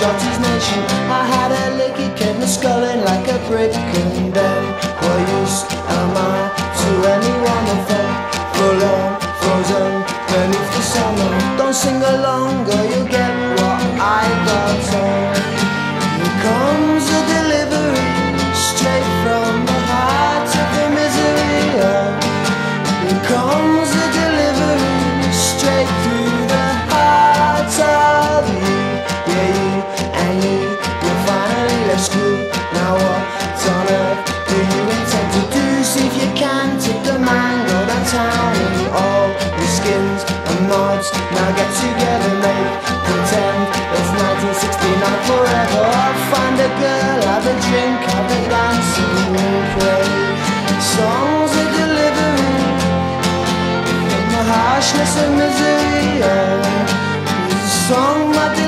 shot his nation. I had a lick, it kept me sculling like a brick. And then what use am I to anyone of them? Forlorn, frozen beneath the summer. Don't sing along or you'll get what I got on. Here comes a delivery straight from the heart of the misery. Here comes a delivery straight through the heart of you. Yeah, you and you finally left school. Now what on earth do you intend to do? See if you can take the man, go downtown and all the skins and mods. Now get together, make pretend it's 1969 forever. Find a girl, have a drink, have a dance and pray. Songs of delivery from the harshness of misery. It's a song that